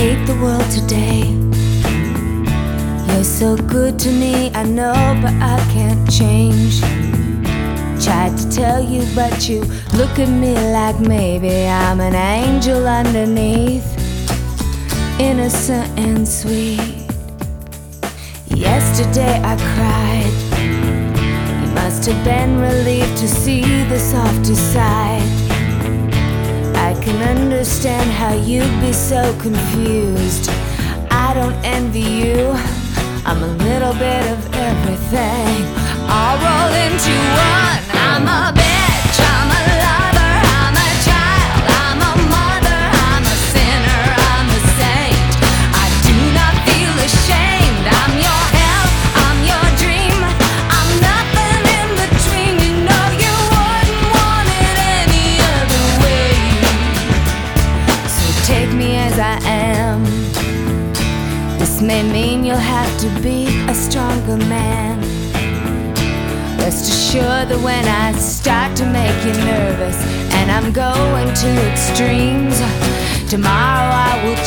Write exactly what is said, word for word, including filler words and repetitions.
hate the world today. You're so good to me, I know, but I can't change. Tried to tell you, but you look at me like maybe I'm an angel underneath, innocent and sweet. Yesterday I cried. You must have been relieved to see the softer side. I can understand how you'd be so confused. I don't envy you, I'm a little bit of everything, all rolled into one. I'm a bitch, I'm a lover, I'm a child, I'm a mother, I'm a sinner, I'm a saint. I do not feel ashamed. I'm your hell, I'm your dream, I'm nothing in between. You know you wouldn't want it any other way. So take me as I am. This may mean you'll have to be a stronger man. Rest assured that when I start to make you nervous and I'm going to extremes, tomorrow I will